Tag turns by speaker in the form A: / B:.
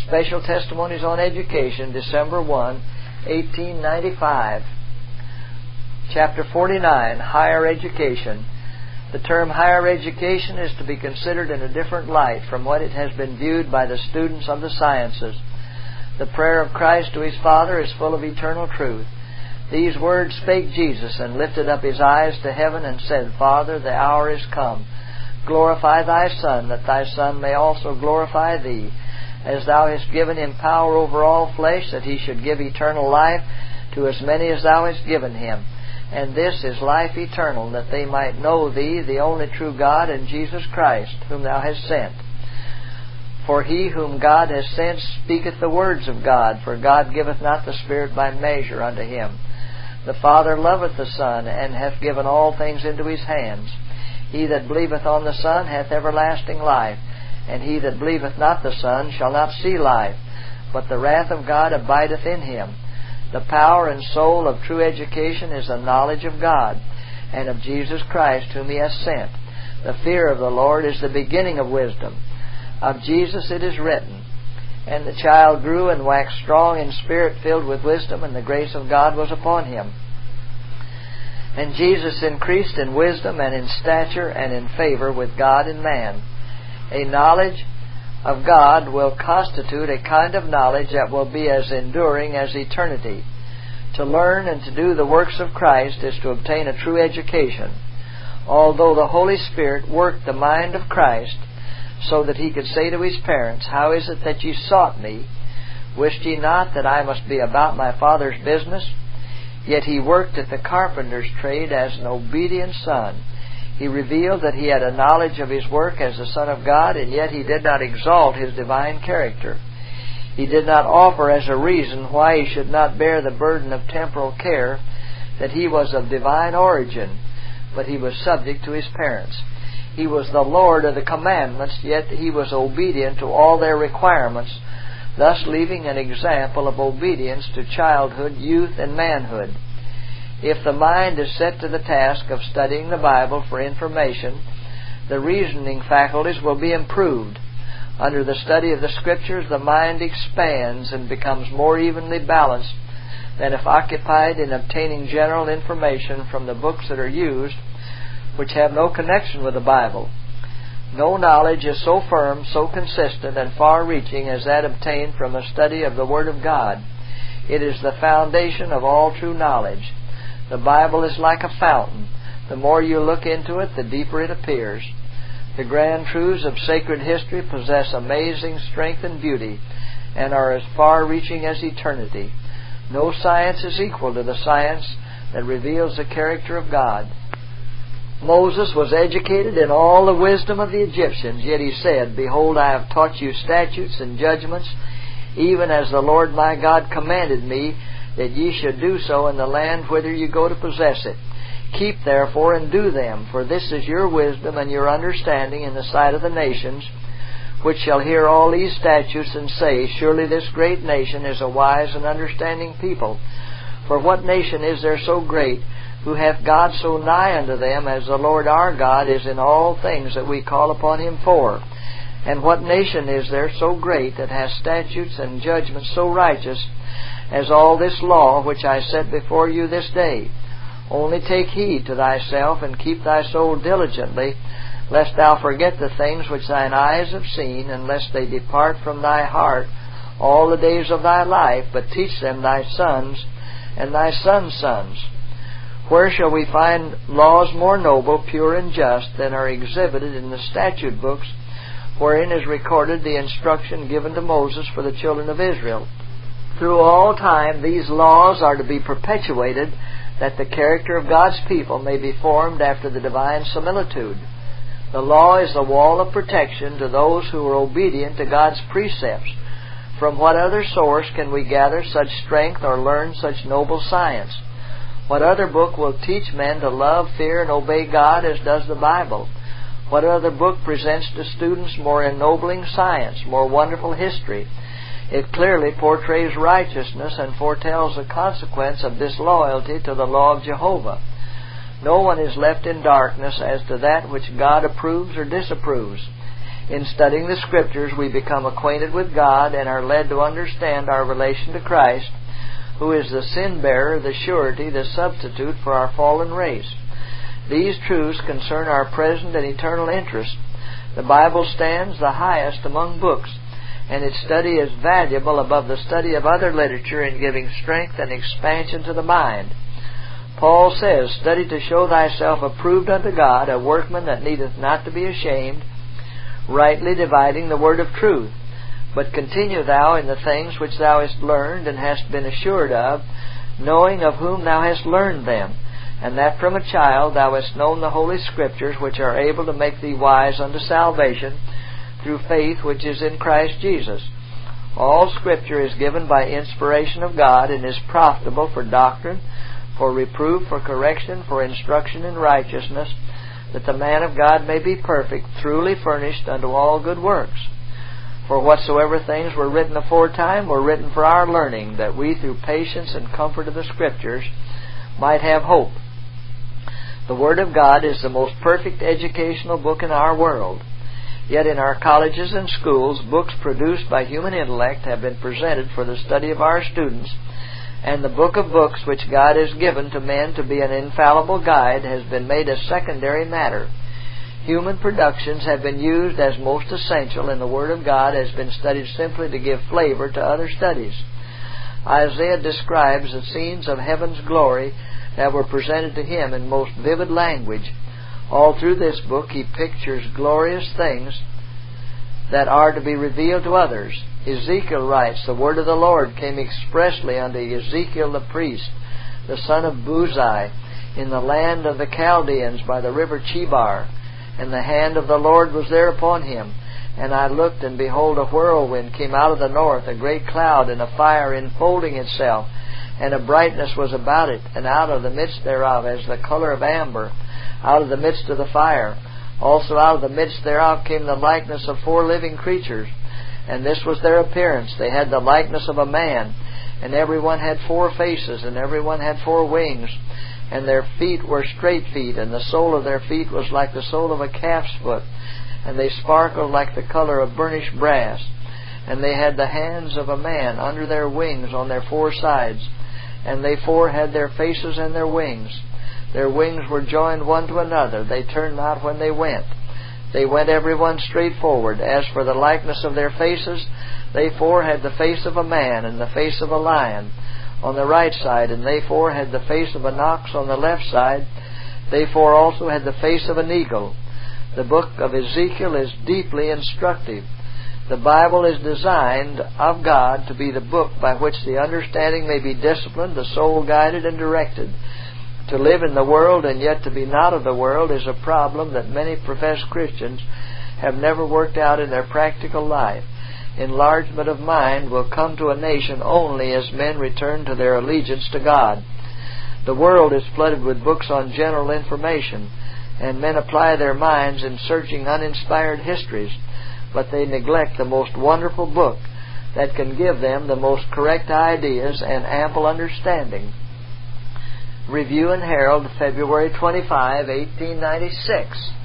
A: Special Testimonies on Education, December 1, 1895. Chapter 49, Higher Education. The term higher education is to be considered in a different light from what it has been viewed by the students of the sciences. The prayer of Christ to His Father is full of eternal truth. These words spake Jesus, and lifted up His eyes to heaven, and said, Father, the hour is come. Glorify Thy Son, that Thy Son may also glorify Thee, as Thou hast given Him power over all flesh, that He should give eternal life to as many as Thou hast given Him. And this is life eternal, that they might know Thee, the only true God, and Jesus Christ, whom Thou hast sent. For he whom God has sent speaketh the words of God, for God giveth not the Spirit by measure unto him. The Father loveth the Son, and hath given all things into His hands. He that believeth on the Son hath everlasting life, and he that believeth not the Son shall not see life, but the wrath of God abideth in him. The power and soul of true education is the knowledge of God, and of Jesus Christ, whom He hath sent. The fear of the Lord is the beginning of wisdom. Of Jesus it is written, And the child grew and waxed strong in spirit, filled with wisdom, and the grace of God was upon him. And Jesus increased in wisdom and in stature and in favor with God and man. A knowledge of God will constitute a kind of knowledge that will be as enduring as eternity. To learn and to do the works of Christ is to obtain a true education. Although the Holy Spirit worked the mind of Christ, so that He could say to His parents, How is it that ye sought me? Wist ye not that I must be about my Father's business? Yet He worked at the carpenter's trade as an obedient Son. He revealed that He had a knowledge of His work as the Son of God, and yet He did not exalt His divine character. He did not offer as a reason why He should not bear the burden of temporal care that He was of divine origin, but He was subject to His parents. He was the Lord of the commandments, yet He was obedient to all their requirements, thus leaving an example of obedience to childhood, youth, and manhood. If the mind is set to the task of studying the Bible for information, the reasoning faculties will be improved. Under the study of the Scriptures, the mind expands and becomes more evenly balanced than if occupied in obtaining general information from the books that are used, which have no connection with the Bible. No knowledge is so firm, so consistent, and far-reaching as that obtained from a study of the Word of God. It is the foundation of all true knowledge. The Bible is like a fountain. The more you look into it, the deeper it appears. The grand truths of sacred history possess amazing strength and beauty, and are as far-reaching as eternity. No science is equal to the science that reveals the character of God. Moses was educated in all the wisdom of the Egyptians, yet he said, Behold, I have taught you statutes and judgments, even as the Lord my God commanded me, that ye should do so in the land whither you go to possess it. Keep therefore and do them, for this is your wisdom and your understanding in the sight of the nations, which shall hear all these statutes and say, Surely this great nation is a wise and understanding people. For what nation is there so great, who hath God so nigh unto them, as the Lord our God is in all things that we call upon Him for? And what nation is there so great, that hath statutes and judgments so righteous, as all this law which I set before you this day? Only take heed to thyself, and keep thy soul diligently, lest thou forget the things which thine eyes have seen, and lest they depart from thy heart all the days of thy life, but teach them thy sons and thy sons' sons. Where shall we find laws more noble, pure, and just than are exhibited in the statute books, wherein is recorded the instruction given to Moses for the children of Israel? Through all time these laws are to be perpetuated, that the character of God's people may be formed after the divine similitude. The law is the wall of protection to those who are obedient to God's precepts. From what other source can we gather such strength or learn such noble science? What other book will teach men to love, fear, and obey God as does the Bible? What other book presents to students more ennobling science, more wonderful history? It clearly portrays righteousness and foretells the consequence of disloyalty to the law of Jehovah. No one is left in darkness as to that which God approves or disapproves. In studying the Scriptures, we become acquainted with God and are led to understand our relation to Christ, who is the sin-bearer, the surety, the substitute for our fallen race. These truths concern our present and eternal interest. The Bible stands the highest among books, and its study is valuable above the study of other literature in giving strength and expansion to the mind. Paul says, "Study to show thyself approved unto God, a workman that needeth not to be ashamed, rightly dividing the word of truth. But continue thou in the things which thou hast learned and hast been assured of, knowing of whom thou hast learned them, and that from a child thou hast known the Holy Scriptures, which are able to make thee wise unto salvation, through faith which is in Christ Jesus. All Scripture is given by inspiration of God, and is profitable for doctrine, for reproof, for correction, for instruction in righteousness, that the man of God may be perfect, truly furnished unto all good works. For whatsoever things were written aforetime were written for our learning, that we through patience and comfort of the Scriptures might have hope." The Word of God is the most perfect educational book in our world. Yet in our colleges and schools, books produced by human intellect have been presented for the study of our students, and the book of books which God has given to men to be an infallible guide has been made a secondary matter. Human productions have been used as most essential, and the Word of God has been studied simply to give flavor to other studies. Isaiah describes the scenes of heaven's glory that were presented to him in most vivid language. All through this book he pictures glorious things that are to be revealed to others. Ezekiel writes, "The word of the Lord came expressly unto Ezekiel the priest, the son of Buzi, in the land of the Chaldeans by the river Chebar. And the hand of the Lord was there upon him. And I looked, and behold, a whirlwind came out of the north, a great cloud, and a fire enfolding itself. And a brightness was about it, and out of the midst thereof, as the color of amber, out of the midst of the fire. Also out of the midst thereof came the likeness of 4 living creatures. And this was their appearance. They had the likeness of a man, and every one had 4 faces, and every one had 4 wings. And their feet were straight feet, and the sole of their feet was like the sole of a calf's foot, and they sparkled like the color of burnished brass. And they had the hands of a man under their wings on their 4 sides, and they 4 had their faces and their wings. Their wings were joined one to another. They turned not when they went. They went every one straight forward. As for the likeness of their faces, they 4 had the face of a man, and the face of a lion on the right side, and they 4 had the face of an ox on the left side. They 4 also had the face of an eagle." The book of Ezekiel is deeply instructive. The Bible is designed of God to be the book by which the understanding may be disciplined, the soul guided and directed. To live in the world and yet to be not of the world is a problem that many professed Christians have never worked out in their practical life. Enlargement of mind will come to a nation only as men return to their allegiance to God. The world is flooded with books on general information, and men apply their minds in searching uninspired histories, but they neglect the most wonderful book that can give them the most correct ideas and ample understanding. Review and Herald, February 25, 1896.